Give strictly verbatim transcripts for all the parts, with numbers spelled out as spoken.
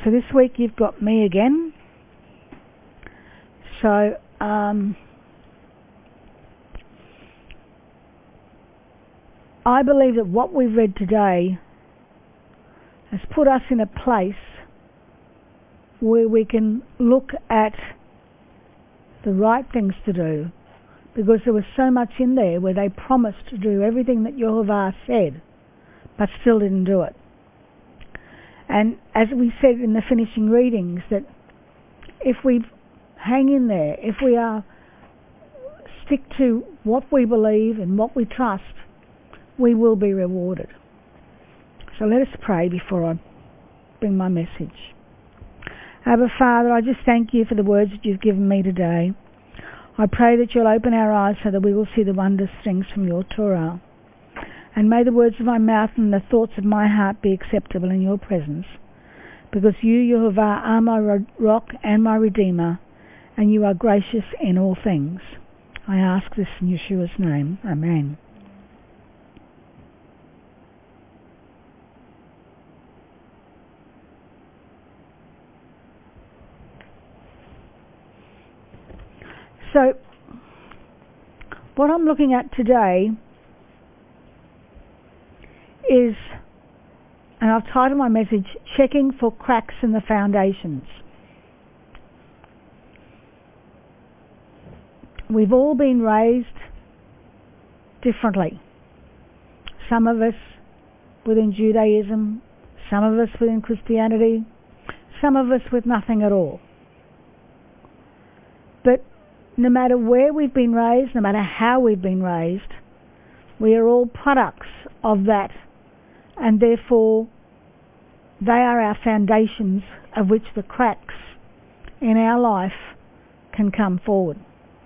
So this week you've got me again. So um, I believe that what we've read today has put us in a place where we can look at the right things to do, because there was so much in there where they promised to do everything that Yehovah said but still didn't do it. And as we said in the finishing readings, that if we hang in there, if we are stick to what we believe and what we trust, we will be rewarded. So let us pray before I bring my message. Abba Father, I just thank you for the words that you've given me today. I pray that you'll open our eyes so that we will see the wondrous things from your Torah. And may the words of my mouth and the thoughts of my heart be acceptable in your presence, because you, Yehovah, are my rock and my Redeemer, and you are gracious in all things. I ask this in Yeshua's name. Amen. So, what I'm looking at today is, and I've titled my message, Checking for Cracks in the Foundations. We've all been raised differently. Some of us within Judaism, some of us within Christianity, some of us with nothing at all. But no matter where we've been raised, no matter how we've been raised, we are all products of that, and therefore they are our foundations of which the cracks in our life can come forward.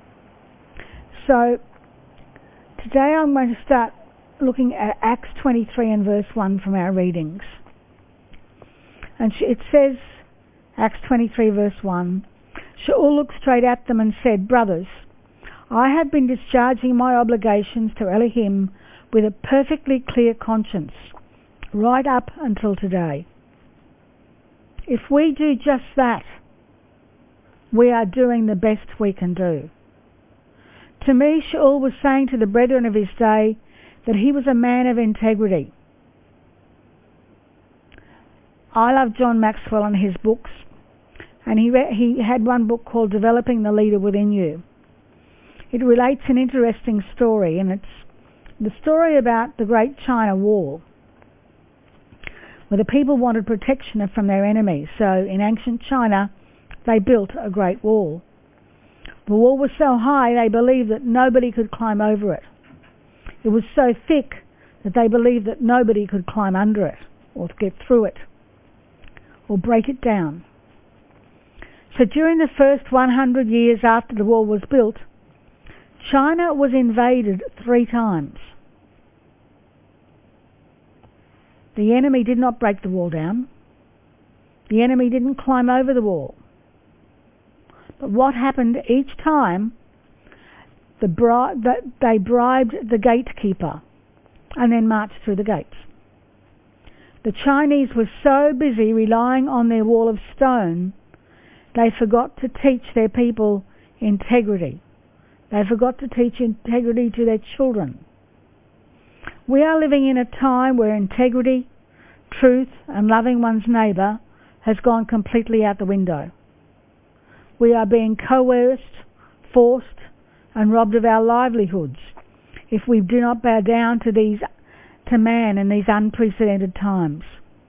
So today I'm going to start looking at Acts twenty-three and verse one from our readings. And it says, Acts twenty-three verse one, Shaul looked straight at them and said, "Brothers, I have been discharging my obligations to Elohim with a perfectly clear conscience, right up until today. If we do just that, we are doing the best we can do." To me, Shaul was saying to the brethren of his day that he was a man of integrity. I love John Maxwell and his books, and he re- he had one book called Developing the Leader Within You. It relates an interesting story, and it's the story about the Great China Wall, where the people wanted protection from their enemies. So in ancient China, they built a great wall. The wall was so high they believed that nobody could climb over it. It was so thick that they believed that nobody could climb under it or get through it or break it down. So during the first one hundred years after the wall was built, China was invaded three times. The enemy did not break the wall down. The enemy didn't climb over the wall. But what happened each time, the bri- the, they bribed the gatekeeper and then marched through the gates. The Chinese were so busy relying on their wall of stone, they forgot to teach their people integrity. They forgot to teach integrity to their children. We are living in a time where integrity, truth, and loving one's neighbour has gone completely out the window. We are being coerced, forced, and robbed of our livelihoods if we do not bow down to these to man in these unprecedented times.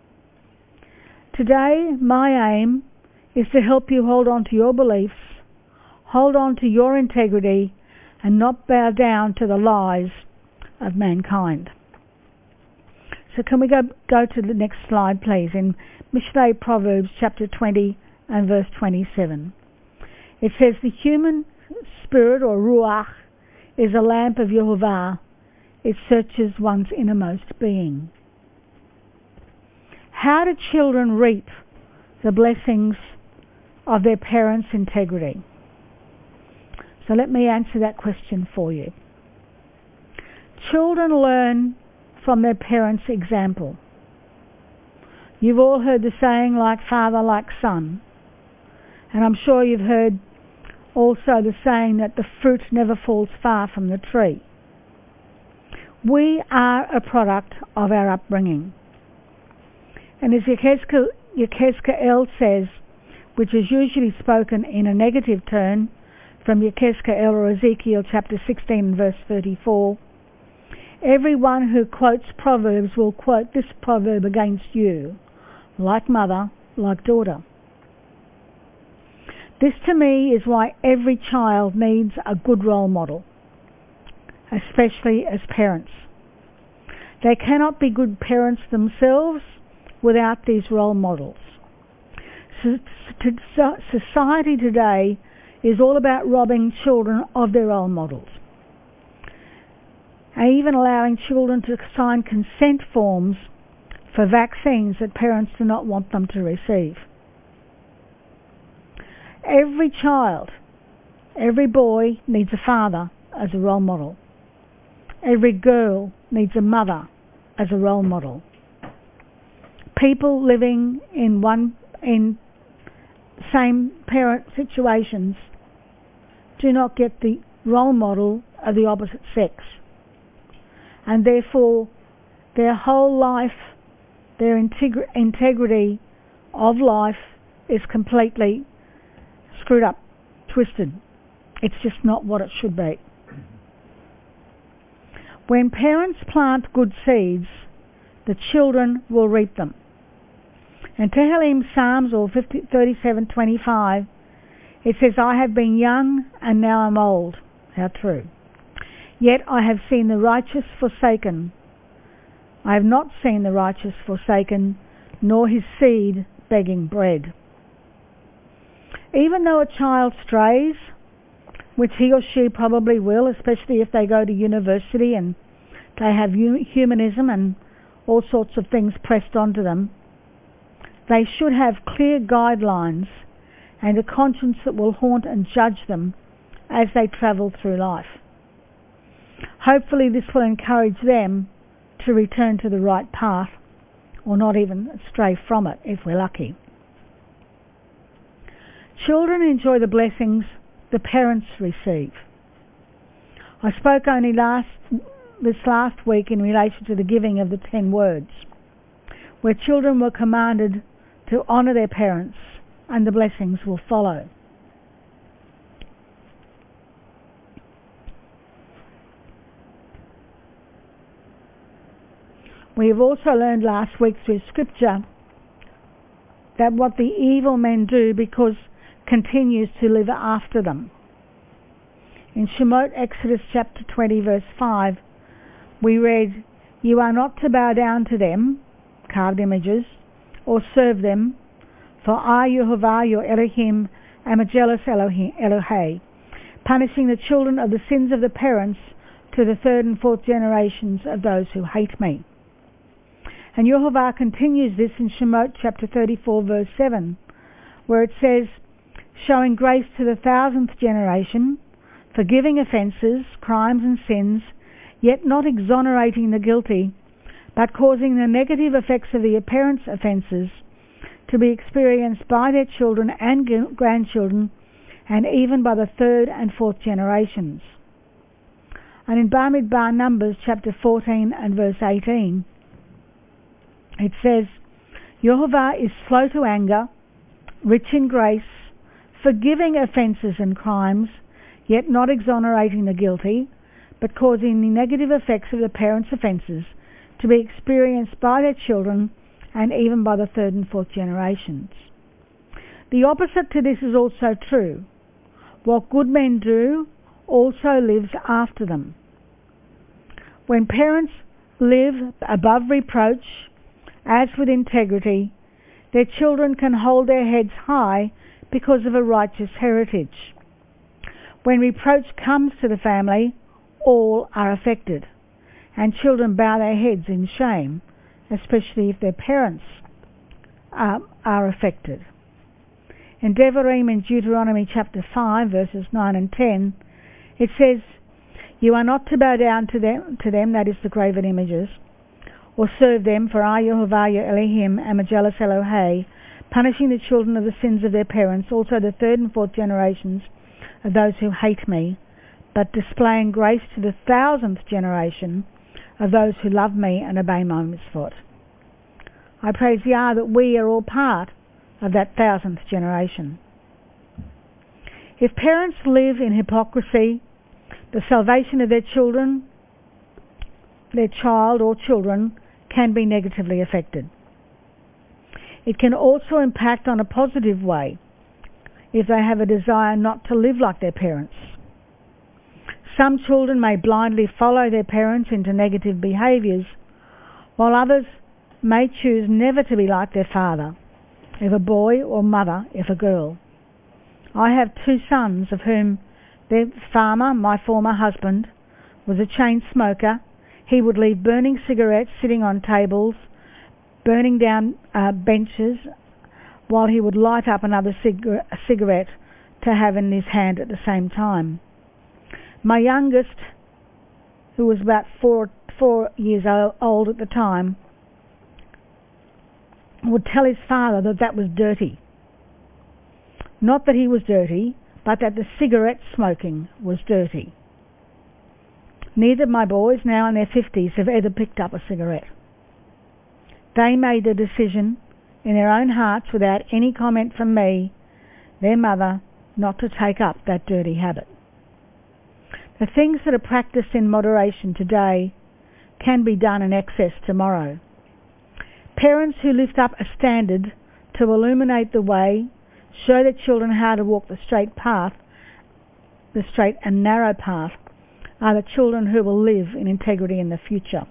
Today, my aim is to help you hold on to your beliefs, hold on to your integrity, and not bow down to the lies of mankind. So can we go, go to the next slide, please, in Mishlei Proverbs chapter twenty and verse twenty-seven. It says, "The human spirit, or ruach, is a lamp of Yehovah. It searches one's innermost being." How do children reap the blessings of their parents' integrity? So let me answer that question for you. Children learn from their parents' example. You've all heard the saying, like father, like son. And I'm sure you've heard also the saying that the fruit never falls far from the tree. We are a product of our upbringing. And as Yechezkel says, which is usually spoken in a negative turn, from Yechezkel or Ezekiel chapter sixteen verse thirty-four, everyone who quotes Proverbs will quote this proverb against you, like mother, like daughter. This to me is why every child needs a good role model, especially as parents. They cannot be good parents themselves without these role models. So, so, society today is all about robbing children of their role models, and even allowing children to sign consent forms for vaccines that parents do not want them to receive. Every child, every boy needs a father as a role model. Every girl needs a mother as a role model. People living in one in same parent situations do not get the role model of the opposite sex, and therefore their whole life, their integri- integrity of life is completely screwed up, twisted. It's just not what it should be. When parents plant good seeds, the children will reap them. In Tehillim Psalms or thirty-seven twenty-five, it says, I have been young and now I'm old. How true. Yet I have seen the righteous forsaken. I have not seen the righteous forsaken, nor his seed begging bread. Even though a child strays, which he or she probably will, especially if they go to university and they have humanism and all sorts of things pressed onto them, they should have clear guidelines and a conscience that will haunt and judge them as they travel through life. Hopefully this will encourage them to return to the right path, or not even stray from it if we're lucky. Children enjoy the blessings the parents receive. I spoke only last this last week in relation to the giving of the ten words, where children were commanded to honour their parents and the blessings will follow. We have also learned last week through scripture that what the evil men do because continues to live after them. In Shemot, Exodus chapter twenty verse five, we read, you are not to bow down to them, carved images, or serve them, for I, Yehovah, your Elohim, am a jealous Elohim, Elohei, punishing the children of the sins of the parents to the third and fourth generations of those who hate me. And Yehovah continues this in Shemot chapter thirty-four verse seven, where it says, showing grace to the thousandth generation, forgiving offences, crimes and sins, yet not exonerating the guilty, but causing the negative effects of the parents' offences to be experienced by their children and grandchildren, and even by the third and fourth generations. And in Bamidbar Numbers chapter fourteen and verse eighteen, it says, Yehovah is slow to anger, rich in grace, forgiving offences and crimes, yet not exonerating the guilty, but causing the negative effects of the parents' offences to be experienced by their children and even by the third and fourth generations. The opposite to this is also true. What good men do also lives after them. When parents live above reproach, as with integrity, their children can hold their heads high because of a righteous heritage. When reproach comes to the family, all are affected, and children bow their heads in shame, especially if their parents are, are affected. In Devarim in Deuteronomy chapter five verses nine and ten, it says, you are not to bow down to them, to them, that is the graven images, or serve them, for I, Yehovah, your Elohim, am a jealous Elohei, punishing the children of the sins of their parents, also the third and fourth generations of those who hate me, but displaying grace to the thousandth generation of those who love me and obey my mitzvot. I praise Yah that we are all part of that thousandth generation. If parents live in hypocrisy, the salvation of their children, their child or children, can be negatively affected. It can also impact on a positive way if they have a desire not to live like their parents. Some children may blindly follow their parents into negative behaviours, while others may choose never to be like their father, if a boy, or mother, if a girl. I have two sons, of whom their farmer, my former husband, was a chain smoker. He would leave burning cigarettes sitting on tables, burning down uh, benches, while he would light up another cigar- cigarette to have in his hand at the same time. My youngest, who was about four, four years old at the time, would tell his father that that was dirty. Not that he was dirty, but that the cigarette smoking was dirty. Neither of my boys, now in their fifties, have ever picked up a cigarette. They made the decision in their own hearts, without any comment from me, their mother, not to take up that dirty habit. The things that are practiced in moderation today can be done in excess tomorrow. Parents who lift up a standard to illuminate the way, show their children how to walk the straight path, the straight and narrow path, are the children who will live in integrity in the future.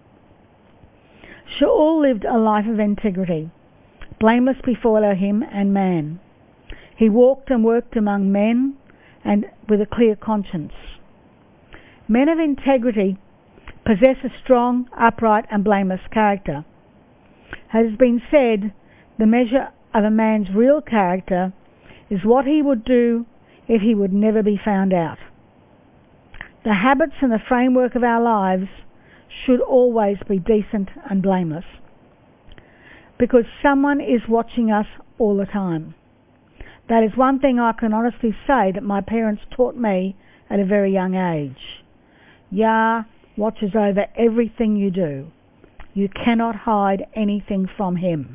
Shaul lived a life of integrity, blameless before Elohim and man. He walked and worked among men and with a clear conscience. Men of integrity possess a strong, upright and blameless character. As has been said, the measure of a man's real character is what he would do if he would never be found out. The habits and the framework of our lives should always be decent and blameless, because someone is watching us all the time. That is one thing I can honestly say that my parents taught me at a very young age. Yah watches over everything you do. You cannot hide anything from him.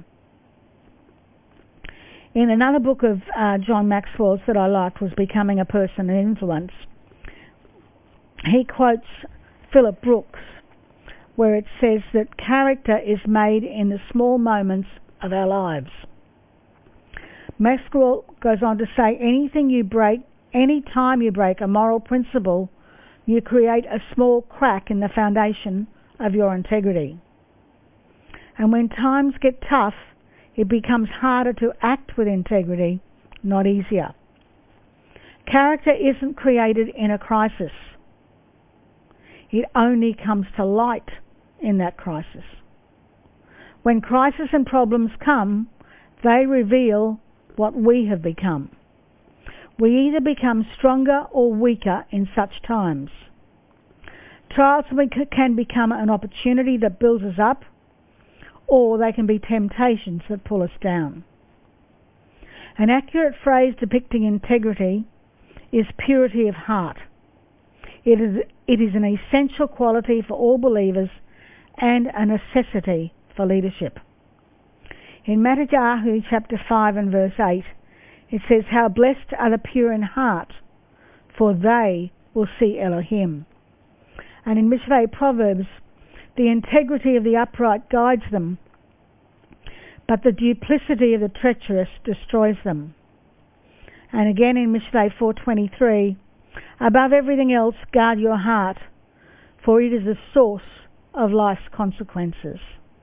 In another book of uh, John Maxwell's that I liked was Becoming a Person of Influence, he quotes Philip Brooks, where it says that character is made in the small moments of our lives. Maxwell goes on to say, anything you break, any time you break a moral principle, you create a small crack in the foundation of your integrity. And when times get tough, it becomes harder to act with integrity, not easier. Character isn't created in a crisis. It only comes to light in that crisis. When crisis and problems come, they reveal what we have become. We either become stronger or weaker in such times. Trials can become an opportunity that builds us up, or they can be temptations that pull us down. An accurate phrase depicting integrity is purity of heart. It is, it is an essential quality for all believers and a necessity for leadership. In Matthew chapter five and verse eight, it says, how blessed are the pure in heart, for they will see Elohim. And in Mishlei Proverbs, the integrity of the upright guides them, but the duplicity of the treacherous destroys them. And again in Mishlei four twenty-three, above everything else, guard your heart, for it is the source of life's consequences.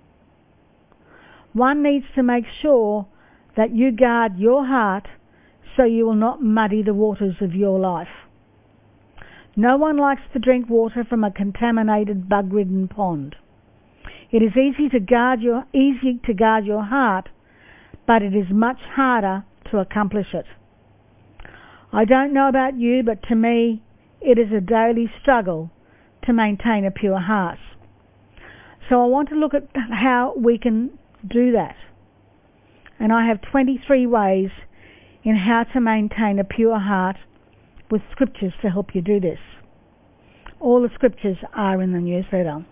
One needs to make sure that you guard your heart so you will not muddy the waters of your life. No one likes to drink water from a contaminated, bug-ridden pond. It is easy to guard your easy to guard your heart, but it is much harder to accomplish it. I don't know about you, but to me, it is a daily struggle to maintain a pure heart. So I want to look at how we can do that. And I have twenty-three ways in how to maintain a pure heart with scriptures to help you do this. All the scriptures are in the newsletter.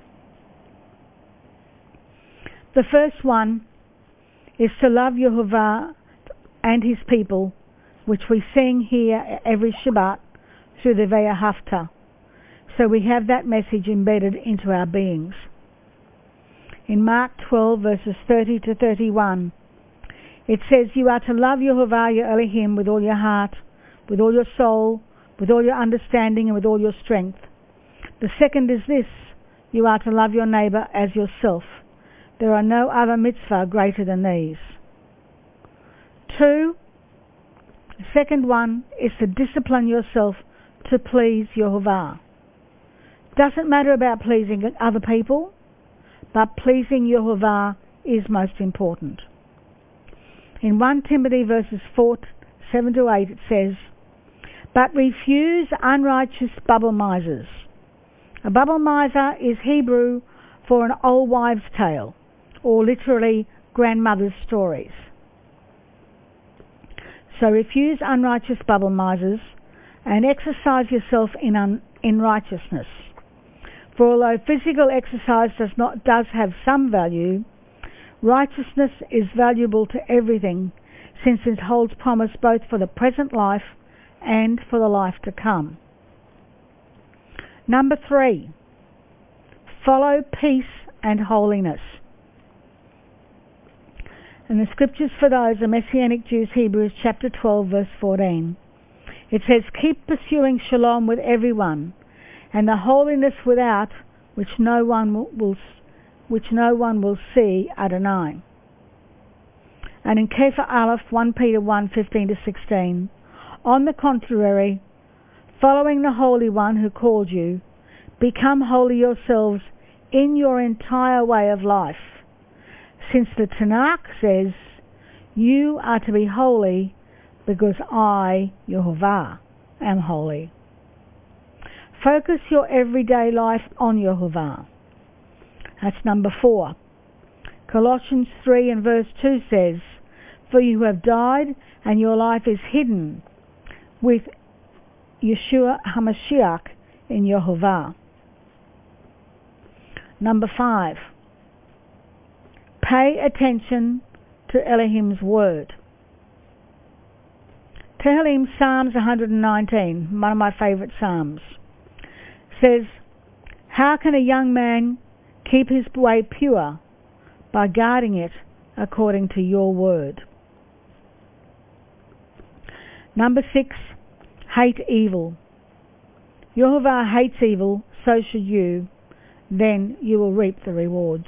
The first one is to love Yehovah and his people, which we sing here every Shabbat through the Ve'ahavta. So we have that message embedded into our beings. In Mark twelve, verses thirty to thirty-one, it says, "You are to love Yehovah your Elohim with all your heart, with all your soul, with all your understanding, and with all your strength. The second is this, you are to love your neighbor as yourself. There are no other mitzvah greater than these." Two, the second one is to discipline yourself to please Yehovah. Doesn't matter about pleasing other people, but pleasing Yehovah is most important. In First Timothy verses four, seven to eight it says, "But refuse unrighteous bubble misers." A bubble miser is Hebrew for an old wives' tale, or literally grandmother's stories. So refuse unrighteous bubble misers and exercise yourself in, un, in righteousness. For although physical exercise does not does have some value, righteousness is valuable to everything, since it holds promise both for the present life and for the life to come. Number three, follow peace and holiness. And the scriptures for those are Messianic Jews, Hebrews chapter twelve, verse fourteen. It says, "Keep pursuing shalom with everyone, and the holiness without which no one will which no one will see Adonai." And in Kepha Aleph, First Peter one, fifteen to sixteen, "On the contrary, following the Holy One who called you, become holy yourselves in your entire way of life. Since the Tanakh says, you are to be holy because I, Yehovah, am holy." Focus your everyday life on Yehovah. That's number four. Colossians three and verse two says, "For you have died and your life is hidden with Yeshua HaMashiach in Yehovah." Number five. Pay attention to Elohim's word. Tehillim Psalms one hundred nineteen, one of my favourite psalms, says, "How can a young man keep his way pure? By guarding it according to your word." Number six, hate evil. Yehovah hates evil, so should you. Then you will reap the rewards.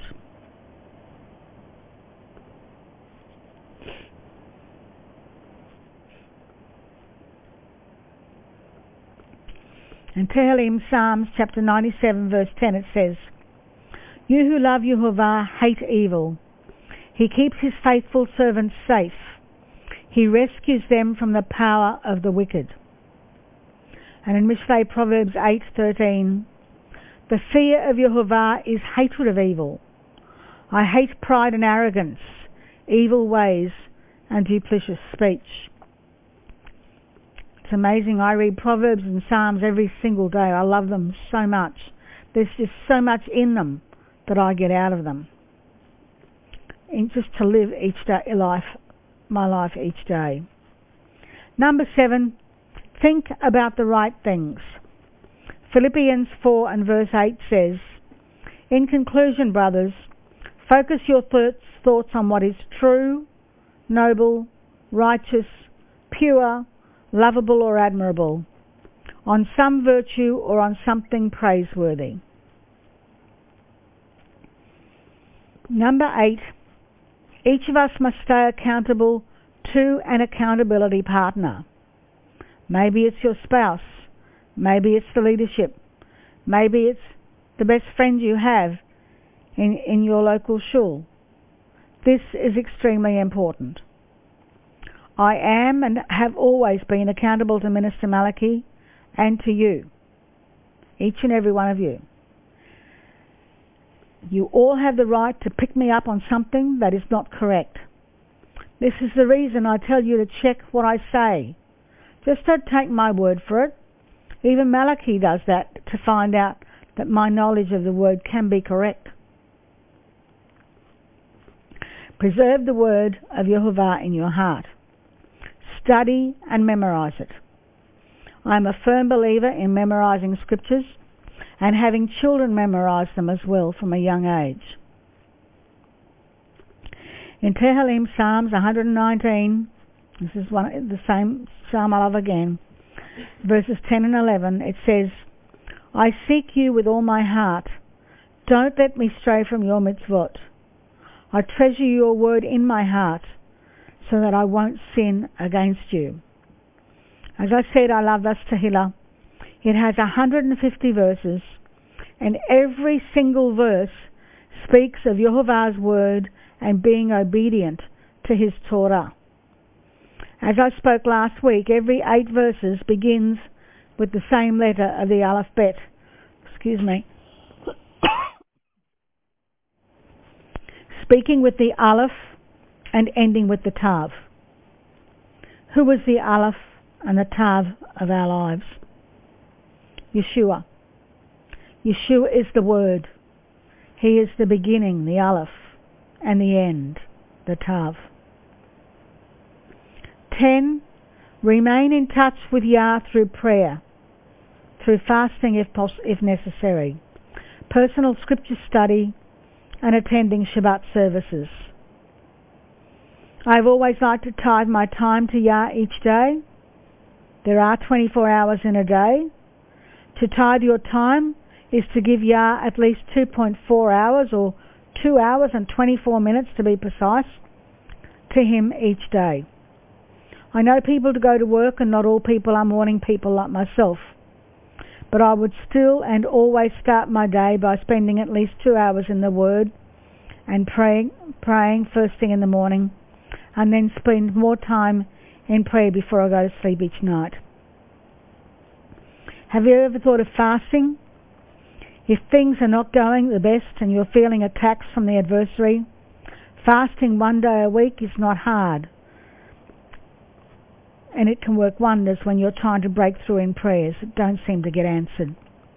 In Tehillim Psalms chapter ninety-seven verse ten it says, "You who love Yehovah hate evil. He keeps his faithful servants safe. He rescues them from the power of the wicked." And in Mishlei Proverbs eight thirteen, "The fear of Yehovah is hatred of evil. I hate pride and arrogance, evil ways and duplicitous speech." It's amazing. I read Proverbs and Psalms every single day. I love them so much. There's just so much in them that I get out of them. And just to live each day, life, my life each day. Number seven, think about the right things. Philippians four and verse eight says, "In conclusion, brothers, focus your thoughts, thoughts on what is true, noble, righteous, pure, lovable or admirable, on some virtue or on something praiseworthy." Number eight, each of us must stay accountable to an accountability partner. Maybe it's your spouse, maybe it's the leadership, maybe it's the best friend you have in, in your local shul. This is extremely important. I am and have always been accountable to Minister Malachi and to you, each and every one of you. You all have the right to pick me up on something that is not correct. This is the reason I tell you to check what I say. Just don't take my word for it. Even Malachi does that to find out that my knowledge of the word can be correct. Preserve the word of Yehovah in your heart. Study and memorize it. I am a firm believer in memorizing scriptures and having children memorize them as well from a young age. In Tehillim, Psalms one hundred nineteen, this is one, the same psalm I love again, verses ten and eleven, it says, I seek you with all my heart. Don't let me stray from your mitzvot. I treasure your word in my heart so that I won't sin against you. As I said, I love this Tehillah. It has one hundred fifty verses, and every single verse speaks of Yehovah's word and being obedient to his Torah. As I spoke last week, every eight verses begins with the same letter of the alphabet. Excuse me. Speaking with the Aleph and ending with the Tav. Who is the Aleph and the Tav of our lives? Yeshua. Yeshua is the Word. He is the beginning, the Aleph, and the end, the Tav. ten. Remain in touch with Yah through prayer, through fasting if, poss- if necessary, personal scripture study, and attending Shabbat services. I've always liked to tithe my time to Yah each day. There are twenty-four hours in a day. To tithe your time is to give Yah at least two point four hours, or two hours and twenty-four minutes to be precise, to Him each day. I know people to go to work, and not all people are morning people like myself. But I would still and always start my day by spending at least two hours in the Word and praying, praying first thing in the morning, and then spend more time in prayer before I go to sleep each night. Have you ever thought of fasting? If things are not going the best and you're feeling attacks from the adversary, fasting one day a week is not hard. And it can work wonders when you're trying to break through in prayers that don't seem to get answered.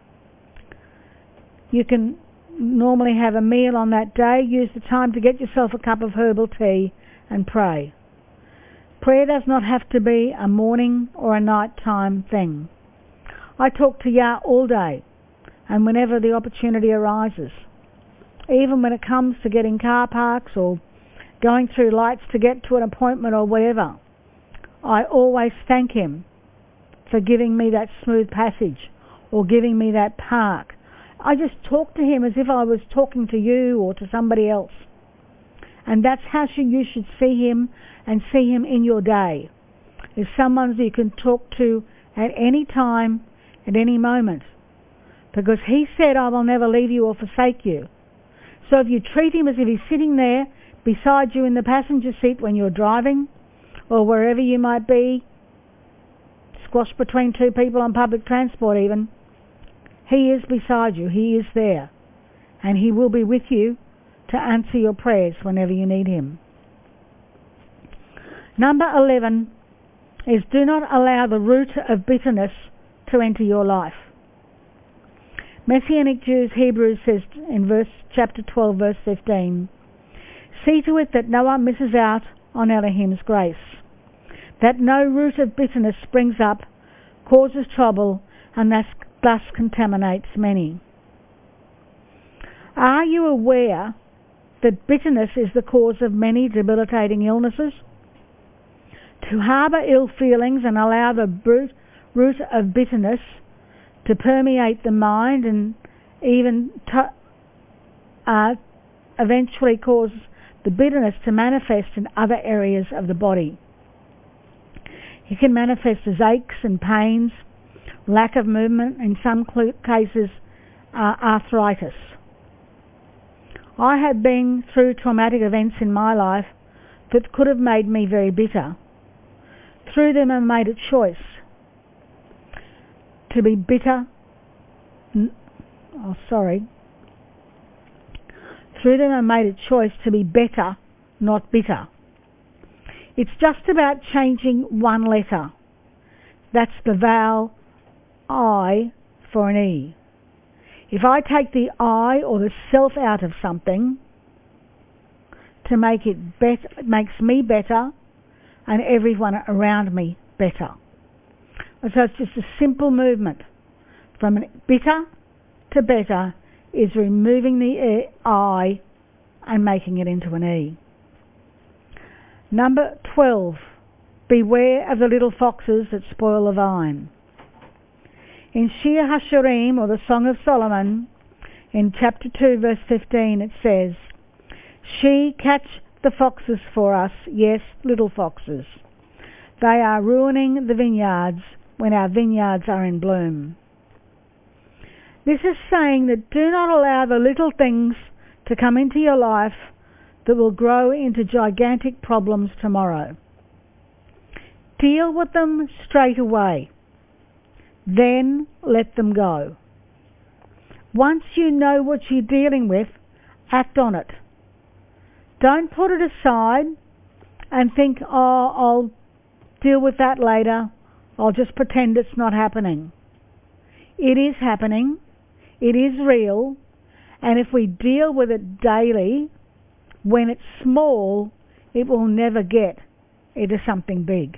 You can normally have a meal on that day. Use the time to get yourself a cup of herbal tea and pray. Prayer does not have to be a morning or a night time thing. I talk to Yah all day and whenever the opportunity arises. Even when it comes to getting car parks or going through lights to get to an appointment or whatever, I always thank Him for giving me that smooth passage or giving me that park. I just talk to Him as if I was talking to you or to somebody else. And that's how you should see Him and see Him in your day. As someone you can talk to at any time, at any moment. Because He said, I will never leave you or forsake you. So if you treat Him as if He's sitting there beside you in the passenger seat when you're driving, or wherever you might be, squashed between two people on public transport even, He is beside you, He is there, and He will be with you to answer your prayers whenever you need Him. Number eleven is do not allow the root of bitterness to enter your life. Messianic Jews Hebrews says in verse chapter twelve, verse fifteen, see to it that no one misses out on Elohim's grace, that no root of bitterness springs up, causes trouble, and thus, thus contaminates many. Are you aware that bitterness is the cause of many debilitating illnesses? To harbour ill feelings and allow the root, root of bitterness to permeate the mind and even to, uh, eventually cause the bitterness to manifest in other areas of the body. It can manifest as aches and pains, lack of movement, in some cases uh, arthritis. I have been through traumatic events in my life that could have made me very bitter. Through them I made a choice to be bitter. Oh, sorry. Through them I made a choice to be better, not bitter. It's just about changing one letter. That's the vowel I for an E. If I take the I or the self out of something to make it better, it makes me better and everyone around me better. And so it's just a simple movement from bitter to better is removing the I and making it into an E. Number twelve, beware of the little foxes that spoil the vine. In Shir HaShirim, or the Song of Solomon, in chapter two, verse fifteen, it says, "She catch the foxes for us, yes, little foxes. They are ruining the vineyards when our vineyards are in bloom." This is saying that do not allow the little things to come into your life that will grow into gigantic problems tomorrow. Deal with them straight away. Then let them go. Once you know what you're dealing with, act on it. Don't put it aside and think, oh, I'll deal with that later. I'll just pretend it's not happening. It is happening. It is real. And if we deal with it daily, when it's small, it will never get into something big.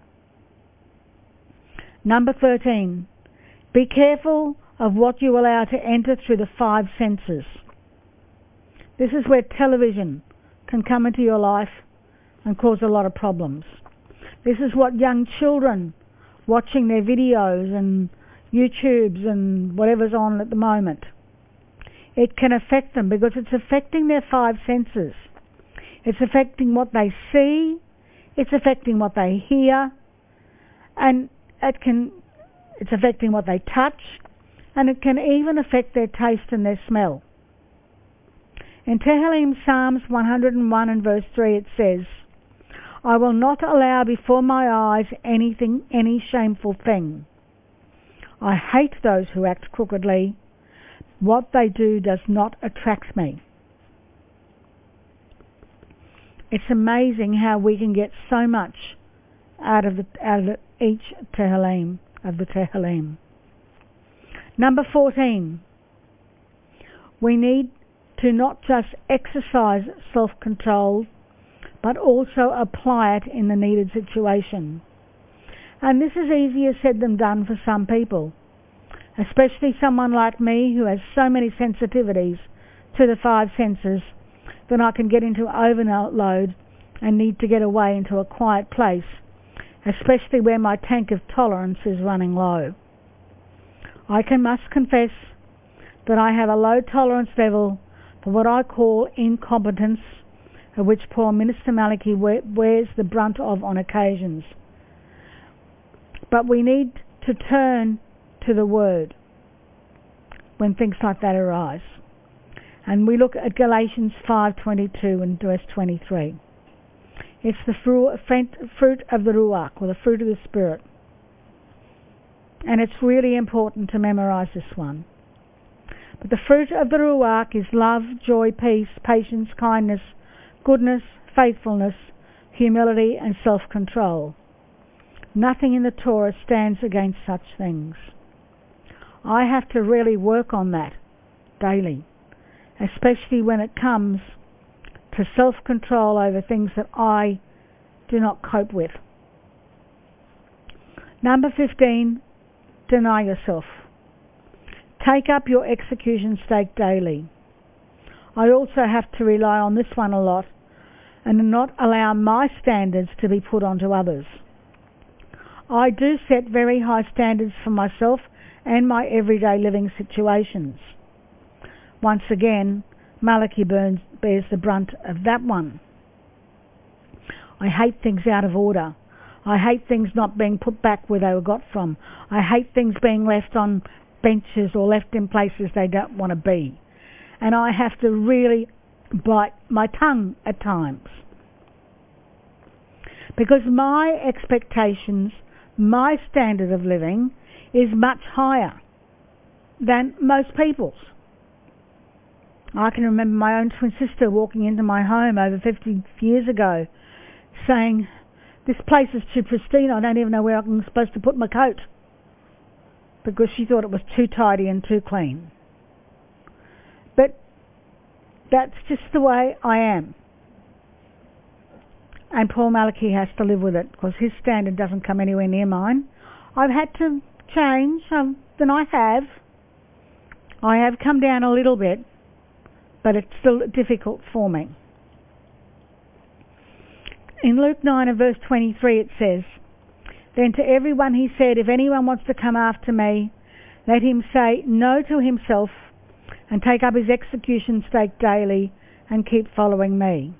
Number thirteen, be careful of what you allow to enter through the five senses. This is where television can come into your life and cause a lot of problems. This is what young children watching their videos and YouTubes and whatever's on at the moment. It can affect them because it's affecting their five senses. It's affecting what they see, it's affecting what they hear, and it can, it's affecting what they touch, and it can even affect their taste and their smell. In Tehillim Psalms one hundred and one and verse three it says, "I will not allow before my eyes anything, any shameful thing. I hate those who act crookedly. What they do does not attract me." It's amazing how we can get so much out of, the, out of the, each Tehillim, of the Tehillim. Number fourteen, we need to not just exercise self-control, but also apply it in the needed situation. And this is easier said than done for some people, especially someone like me who has so many sensitivities to the five senses that I can get into overload and need to get away into a quiet place, especially where my tank of tolerance is running low. I can must confess that I have a low tolerance level for what I call incompetence, of which poor Minister Maliki wears the brunt of on occasions. But we need to turn to the Word when things like that arise. And we look at Galatians five twenty-two and verse twenty-three. It's the fruit of the Ruach, or the fruit of the Spirit. And it's really important to memorize this one. But the fruit of the Ruach is love, joy, peace, patience, kindness, goodness, faithfulness, humility, and self-control. Nothing in the Torah stands against such things. I have to really work on that daily, especially when it comes to self-control over things that I do not cope with. Number fifteen, deny yourself. Take up your execution stake daily. I also have to rely on this one a lot and not allow my standards to be put onto others. I do set very high standards for myself and my everyday living situations. Once again, Maliki burns, bears the brunt of that one. I hate things out of order. I hate things not being put back where they were got from. I hate things being left on benches or left in places they don't want to be. And I have to really bite my tongue at times. Because my expectations, my standard of living is much higher than most people's. I can remember my own twin sister walking into my home over fifty years ago saying, "This place is too pristine, I don't even know where I'm supposed to put my coat," because she thought it was too tidy and too clean. But that's just the way I am. And Paul Malachi has to live with it because his standard doesn't come anywhere near mine. I've had to change, um, then I have. I have come down a little bit, but it's still difficult for me. In Luke nine and verse twenty-three it says, "Then to everyone he said, if anyone wants to come after me, let him say no to himself and take up his execution stake daily and keep following me."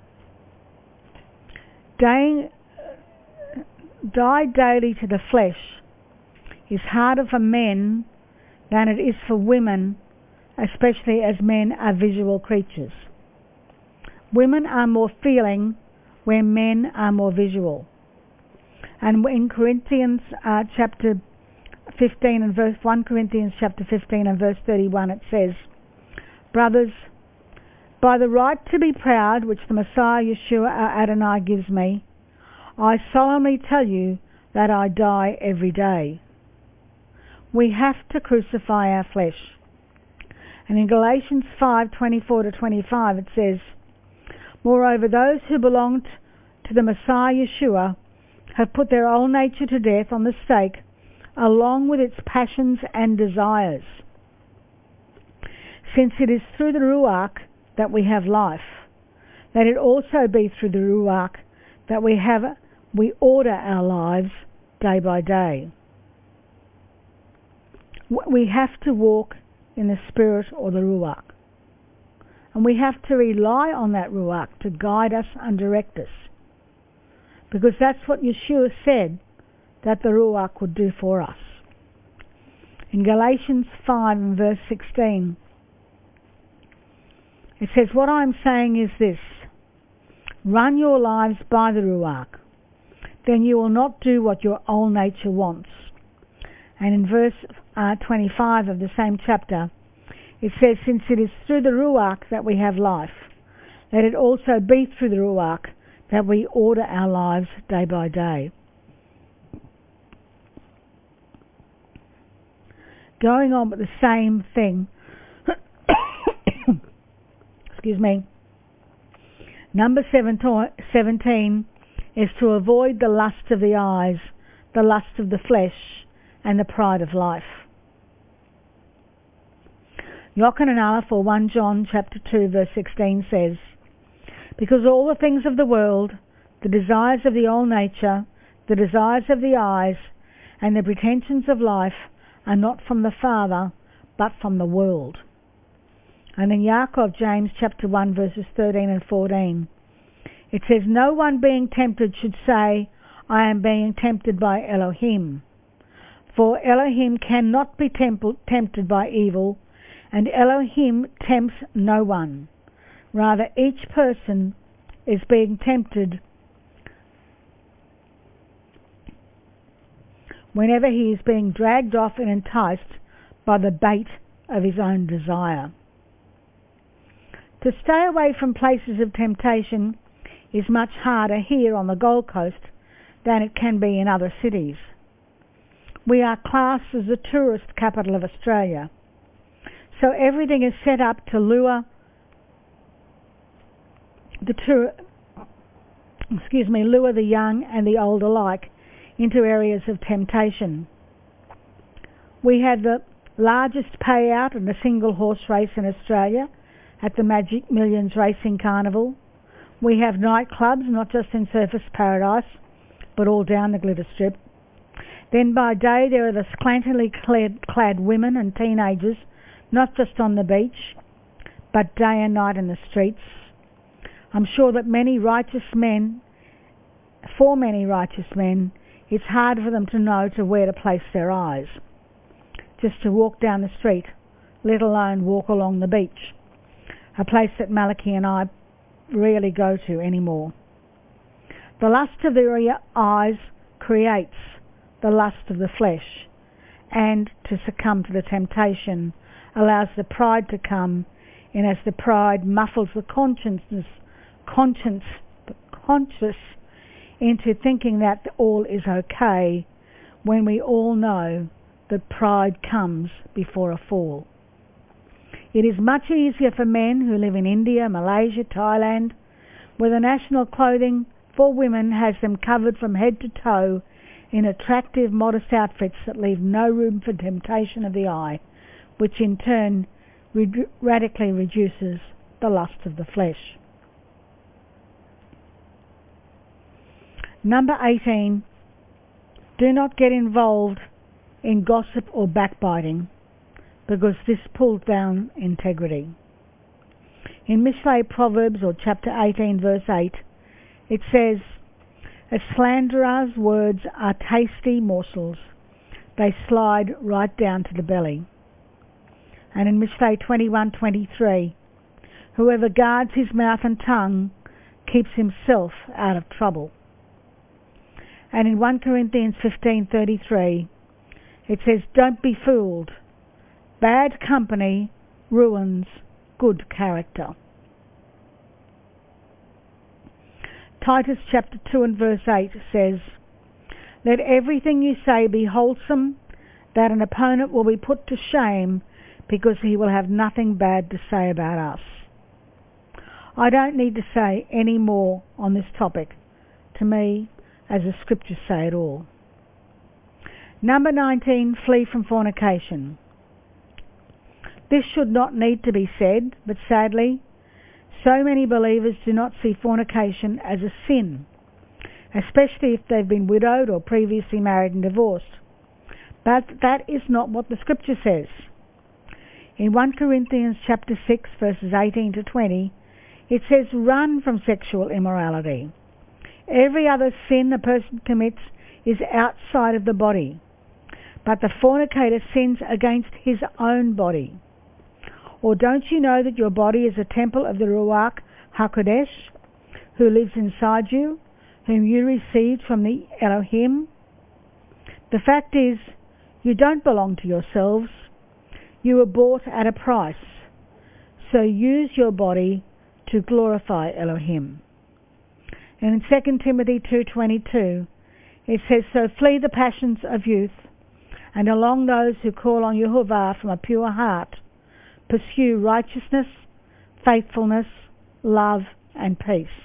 Dying, die daily to the flesh is harder for men than it is for women, especially as men are visual creatures. Women are more feeling where men are more visual. And in Corinthians uh, chapter fifteen and verse First Corinthians chapter fifteen and verse thirty-one it says, "Brothers, by the right to be proud which the Messiah Yeshua our Adonai gives me, I solemnly tell you that I die every day." We have to crucify our flesh. And in Galatians five twenty-four to twenty-five it says, "Moreover, those who belonged to the Messiah Yeshua have put their old nature to death on the stake, along with its passions and desires. Since it is through the Ruach that we have life, let it also be through the Ruach that we have we order our lives day by day." We have to walk in the Spirit or the Ruach. And we have to rely on that Ruach to guide us and direct us. Because that's what Yeshua said that the Ruach would do for us. In Galatians five and verse sixteen, it says, "What I'm saying is this, run your lives by the Ruach, then you will not do what your old nature wants." And in verse uh, twenty-five of the same chapter, it says, "Since it is through the Ruach that we have life, let it also be through the Ruach that we order our lives day by day." Going on with the same thing, excuse me, number seventeen is to avoid the lust of the eyes, the lust of the flesh, and the pride of life. Yochanan Aleph, or First John chapter two verse sixteen says, "Because all the things of the world, the desires of the old nature, the desires of the eyes, and the pretensions of life are not from the Father, but from the world." And in Yaakov, James chapter one verses thirteen and fourteen, it says, "No one being tempted should say, I am being tempted by Elohim. For Elohim cannot be tempted by evil, and Elohim tempts no one. Rather, each person is being tempted whenever he is being dragged off and enticed by the bait of his own desire." To stay away from places of temptation is much harder here on the Gold Coast than it can be in other cities. We are classed as the tourist capital of Australia, so everything is set up to lure the tour, excuse me, lure the young and the old alike into areas of temptation. We had the largest payout in a single horse race in Australia at the Magic Millions Racing Carnival. We have nightclubs, not just in Surfers Paradise, but all down the Glitter Strip. Then by day there are the scantily clad, clad women and teenagers, not just on the beach, but day and night in the streets. I'm sure that many righteous men, for many righteous men, it's hard for them to know to where to place their eyes, just to walk down the street, let alone walk along the beach, a place that Malachi and I rarely go to anymore. The lust of the eyes creates the lust of the flesh, and to succumb to the temptation allows the pride to come and as the pride muffles the consciousness, conscience, the conscious into thinking that all is okay, when we all know that pride comes before a fall. It is much easier for men who live in India, Malaysia, Thailand, where the national clothing for women has them covered from head to toe in attractive, modest outfits that leave no room for temptation of the eye, which in turn re- radically reduces the lust of the flesh. Number eighteen, do not get involved in gossip or backbiting, because this pulls down integrity. In Mishlei Proverbs, or chapter eighteen, verse eight, it says, "A slanderer's words are tasty morsels. They slide right down to the belly." And in Mishlei twenty-one twenty-three, "Whoever guards his mouth and tongue keeps himself out of trouble." And in First Corinthians fifteen thirty-three, it says, "Don't be fooled. Bad company ruins good character." Titus chapter two and verse eight says, "Let everything you say be wholesome, that an opponent will be put to shame, because he will have nothing bad to say about us." I don't need to say any more on this topic. To me, as the scriptures say it all. Number nineteen, flee from fornication. This should not need to be said, but sadly, so many believers do not see fornication as a sin, especially if they've been widowed or previously married and divorced. But that is not what the scripture says. In First Corinthians chapter six, verses eighteen to twenty, it says, "Run from sexual immorality. Every other sin a person commits is outside of the body, but the fornicator sins against his own body. Or don't you know that your body is a temple of the Ruach HaKodesh, who lives inside you, whom you received from the Elohim? The fact is, you don't belong to yourselves. You were bought at a price. So use your body to glorify Elohim." And in Second Timothy two twenty-two, it says, "So flee the passions of youth, and along those who call on Yehovah from a pure heart, pursue righteousness, faithfulness, love, and peace."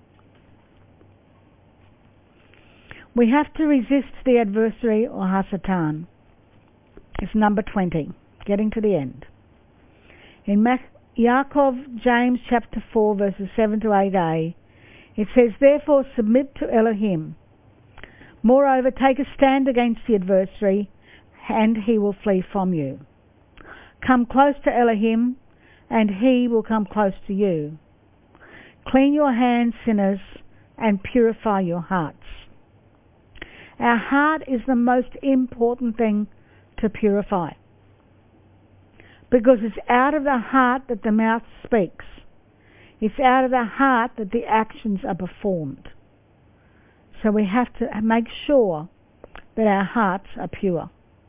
We have to resist the adversary, or Hasatan. It's number twenty, getting to the end. In Yaakov, James chapter four, verses seven to eight a, it says, "Therefore submit to Elohim. Moreover, take a stand against the adversary, and he will flee from you. Come close to Elohim, and he will come close to you. Clean your hands, sinners, and purify your hearts." Our heart is the most important thing to purify, because it's out of the heart that the mouth speaks. It's out of the heart that the actions are performed. So we have to make sure that our hearts are pure.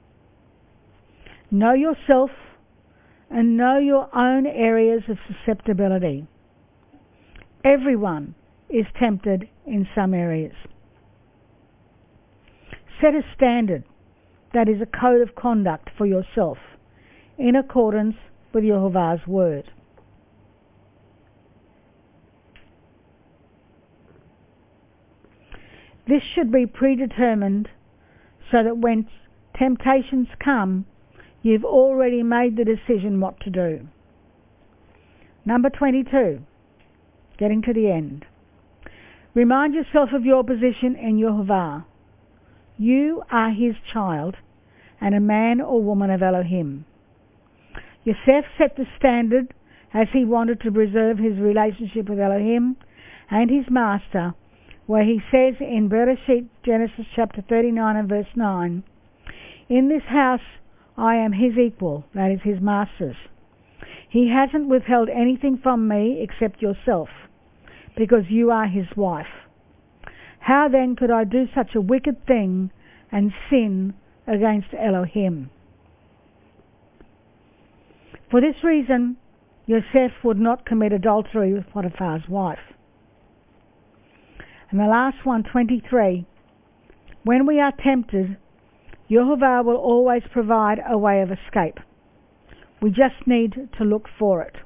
Know yourself and know your own areas of susceptibility. Everyone is tempted in some areas. Set a standard that is a code of conduct for yourself in accordance with Yehovah's word. This should be predetermined so that when temptations come, you've already made the decision what to do. Number twenty-two, getting to the end. Remind yourself of your position in Yehovah. You are his child and a man or woman of Elohim. Yosef set the standard as he wanted to preserve his relationship with Elohim and his master, where he says in Bereshit, Genesis chapter thirty-nine and verse nine, "In this house I am his equal," that is his master's. "He hasn't withheld anything from me except yourself, because you are his wife. How then could I do such a wicked thing and sin against Elohim?" For this reason, Yosef would not commit adultery with Potiphar's wife. And the last one, twenty-three. When we are tempted, Yehovah will always provide a way of escape. We just need to look for it.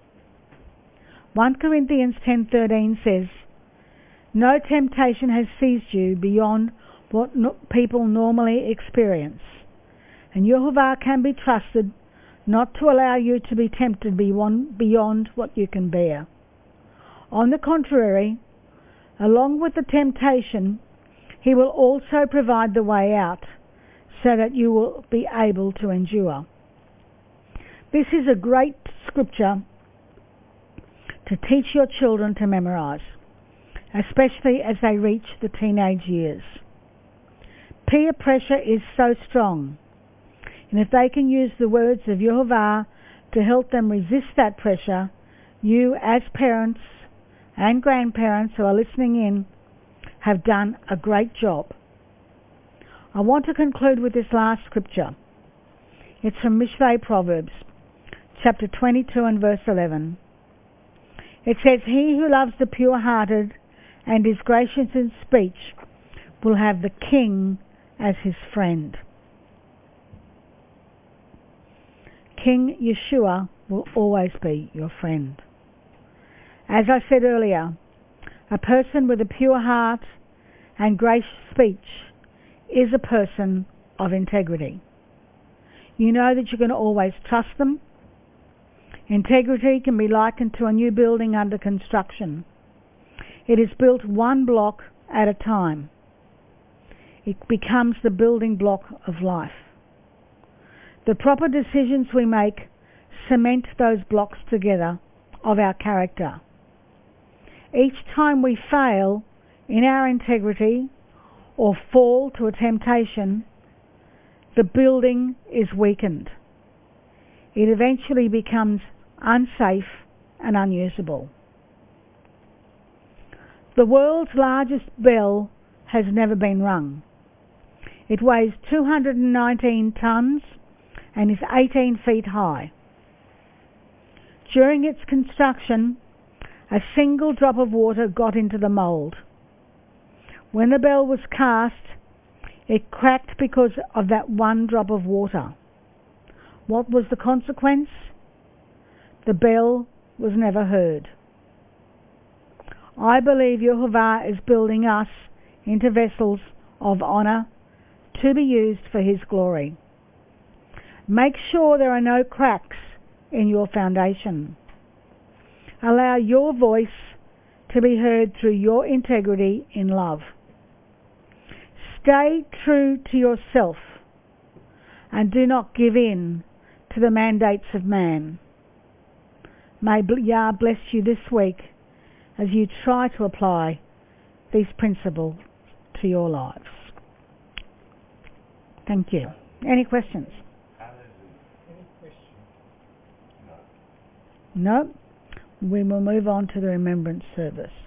First Corinthians ten thirteen says, "No temptation has seized you beyond what no- people normally experience, and Yehovah can be trusted not to allow you to be tempted beyond, beyond what you can bear. On the contrary, along with the temptation, He will also provide the way out so that you will be able to endure." This is a great scripture to teach your children to memorize, especially as they reach the teenage years. Peer pressure is so strong, and if they can use the words of Yehovah to help them resist that pressure, you as parents and grandparents who are listening in have done a great job. I want to conclude with this last scripture. It's from Mishvei Proverbs, chapter twenty-two and verse eleven. It says, "He who loves the pure-hearted and is gracious in speech will have the king as his friend." King Yeshua will always be your friend. As I said earlier, a person with a pure heart and gracious speech is a person of integrity. You know that you can always trust them. Integrity can be likened to a new building under construction. It is built one block at a time. It becomes the building block of life. The proper decisions we make cement those blocks together of our character. Each time we fail in our integrity or fall to a temptation, the building is weakened. It eventually becomes unsafe and unusable. The world's largest bell has never been rung. It weighs two hundred nineteen tons and is eighteen feet high. During its construction, a single drop of water got into the mould. When the bell was cast, it cracked because of that one drop of water. What was the consequence? The bell was never heard. I believe Yehovah is building us into vessels of honour to be used for His glory. Make sure there are no cracks in your foundation. Allow your voice to be heard through your integrity in love. Stay true to yourself and do not give in to the mandates of man. May Yah bless you this week as you try to apply these principles to your lives. Thank you. Any questions? Any questions? No. We will move on to the remembrance service.